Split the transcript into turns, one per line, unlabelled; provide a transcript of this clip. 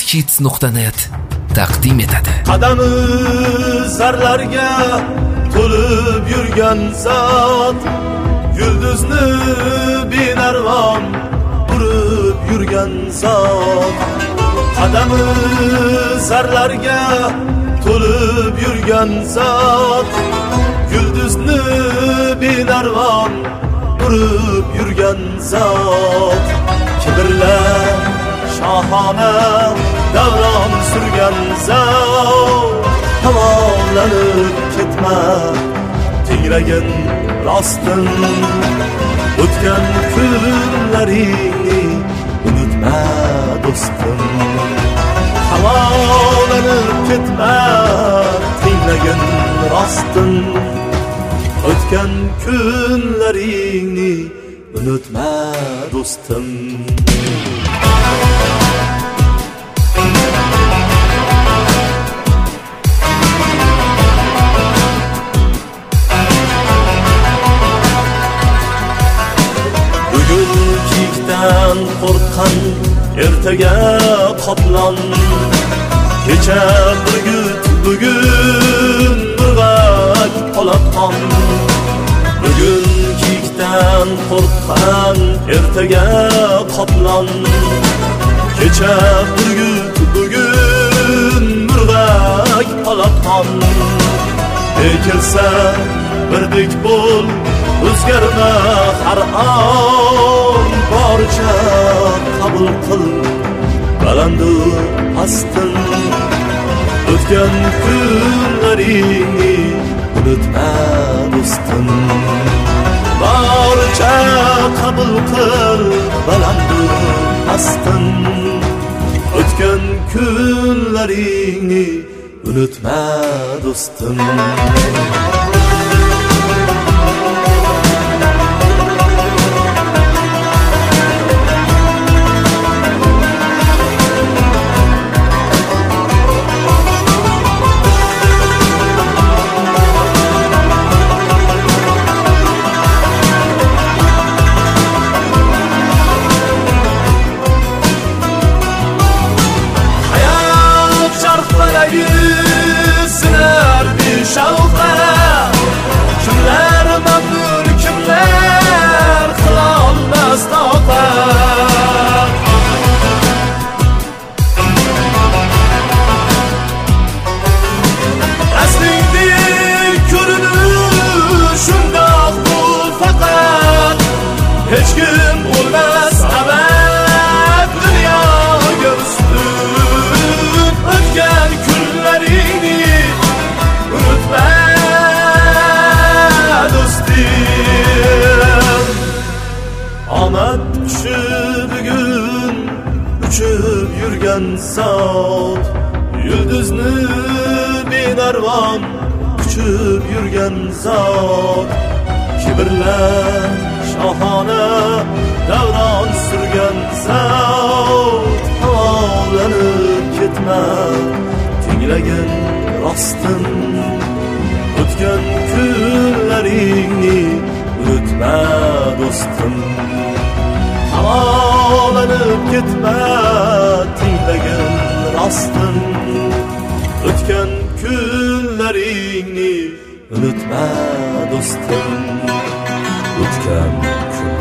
Kids.net taqdim etadi.
Qadami zarlarga to'lib yurgan zot, yulduzni binarvon urib yurgan zot. Qadami zarlarga to'lib yurgan zot, yulduzni binarvon urib yurgan zot. Kibrla shohona davron surgan zot, havolanib ketma tingragin rostin. O'tgan kunlaringni unutma do'stim, havolanib ketma tingragin rostin. O'tgan kunlaringni unutma do'stim. Bugun kiyikdan qo'rqqan ertaga qoplon, kecha burgut bugun murg'ak polapon. Bugun kiyikdan qo'rqqan ertaga qoplon, kecha burgut bugun murg'ak polapon. Kelsa birdek bo'l, o'zgarma har on, boricha qabul qil balandu pastin. O'tgan kunlaringni unutma do'stim, boricha qabul qil balandu pastin. O'tgan kunlaringni unutma do'stim. Sinar bir şavqa, kimler mamnun, kimler qilolmas toqat. Aslingdek ko'rinur shundoq bu faqat, hech kim bo'lmas abad dunyoga ustun. O'tgan kunlaringni unutma do'stim. Omad qushi bugun uchib yurgan zot, yulduzni binarvon uchib yurgan zot. Kibrla shohona davron surgan zot, havolanib ketma tinglagin rostin. O'tgan kunlaringni unutma do'stim, havolanib ketma tinglagin rostin. O'tgan kunlaringni unutma do'stim, o'tgan